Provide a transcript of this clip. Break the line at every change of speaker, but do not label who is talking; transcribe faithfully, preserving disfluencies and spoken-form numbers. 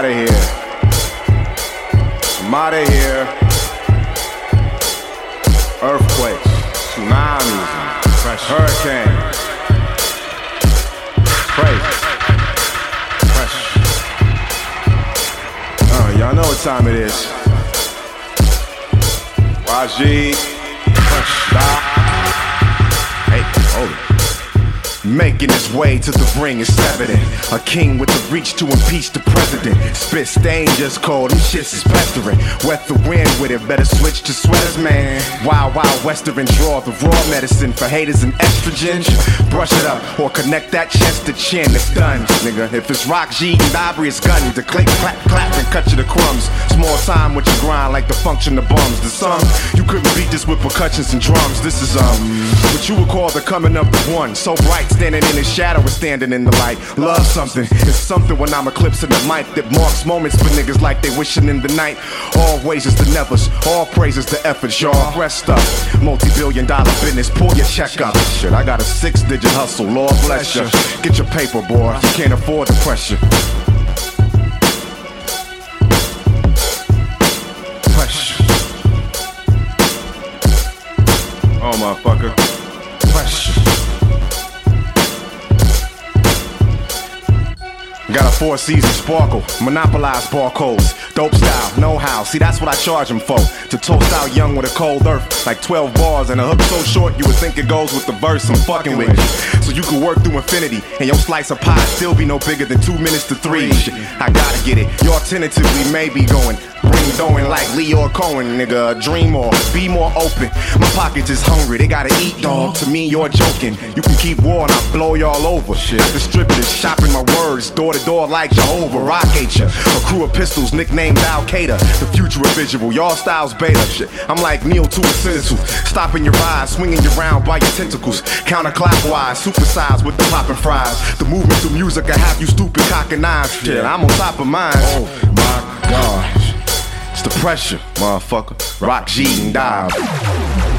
outta here. I'm outta here. Earthquakes, tsunamis, hurricanes. Crazy. Uh, y'all know what time it is. Y G. Stop. Hey, hold it. Making his way to the ring, it's evident. A king with the reach to impeach the president. Spit stain just cold, them shits is pestering. Wet the wind with it, better switch to sweaters, man. Wild, wild western draw the raw medicine for haters and estrogen. Brush it up or connect that chest to chin, it's done, nigga. If it's Rock G and Aubrey, it's gun to click, clap, clap, and cut you to crumbs. Small time with your grind like the function of bums. The sum, you couldn't beat this with percussions and drums. This is um, what you would call the coming up of one. So bright, standing in the shadow or standing in the light. Love something, it's something when I'm eclipsing the mic that marks moments for niggas like they wishing in the night. All ways is the nevers, all praises the efforts, y'all. Rest up, multi-billion dollar business, pull your check up. Shit, I got a six-digit hustle, Lord bless you. Get your paper, boy, you can't afford the pressure. Pressure. Oh, motherfucker. Pressure. Got a four season sparkle, monopolize barcodes. Dope style, know-how, see that's what I charge them for. To toast out young with a cold earth, like twelve bars and a hook so short you would think it goes with the verse I'm fucking with you. So you can work through infinity, and your slice of pie still be no bigger than two minutes to three. Shit, I gotta get it, y'all tentatively may be going. Bring throwing like Leo Cohen, nigga, dream more, be more open. My pockets is hungry, they gotta eat, dog. To me, you're joking. You can keep war and I'll blow y'all over. Shit, distributors shopping my words, door to door like Jehovah. Rock hate ya. A crew of pistols nicknamed Al Qaeda. The future of visual, y'all styles beta. Shit, I'm like Neil to a sensu. Stopping your rise, swinging you round by your tentacles. Counterclockwise, supersized with the poppin' fries. The movement through music I have you stupid cocking knives. Shit, I'm on top of mine. Oh my gosh. It's the pressure, motherfucker. Rock G and dive.